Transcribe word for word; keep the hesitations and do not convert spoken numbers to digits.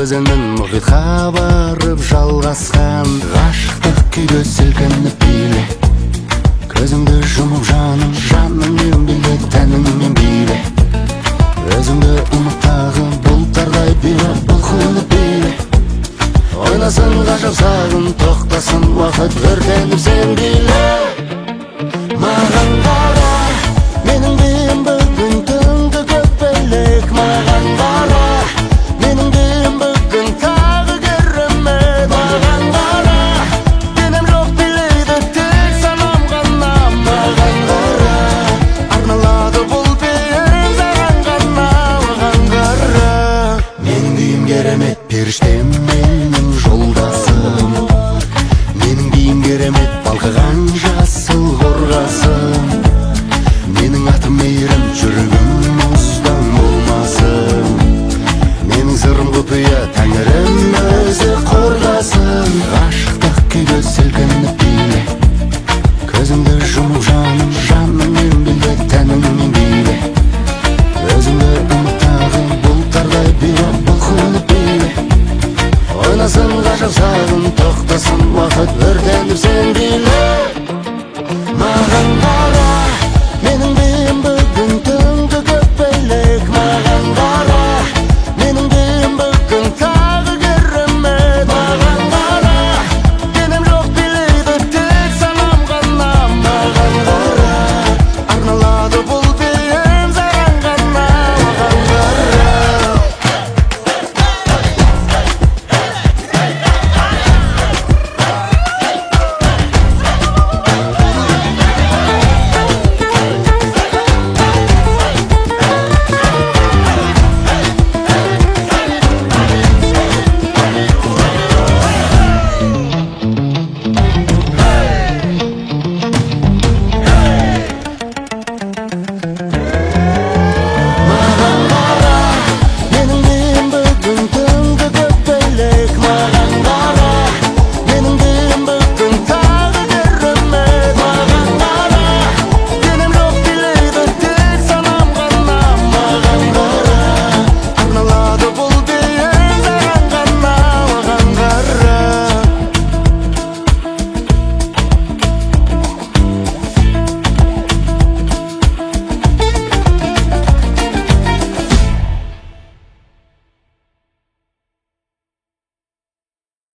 өзеннен мұхитқа барып жалғасқан ғашықтық күйге сілкініп биле. Көзіңді жұмып жаным, жаныңмен биле, тәніңмен биле. Өзіңді ұмыттағы бұлттардай биле, бұлқынып биле. Ойнасын ғажап сағын, тоқтасын уақыт, өртеніп сен биле. Маған қара, менің биім бүгін түнгі көкпелек. Маған қара, менің биім бүгін тағы керемет. Маған қара, денем жоқ билейді тек санам ғана. Маған қара, арналады бұл биім саған ғана. Маған қара, менің биім керемет, періштем менің жолдасым. Менің биім керемет, балқыған жасыл қорғасым. Менің атым мейірім, жүрегім мұздан болмасын. Менің сырым құпия, тәңірім өзі қорғасын. Ғашықтық күйге сілкініп биле. Көзіңді жұмып жаным, жаныңмен биле, тәніңмен биле. Өзіңді ұмыттағы бұлттардай биле, бұлқынып биле. Ойнасын ғажап сағын, тоқтасын уақыт, өртеніп сен биле.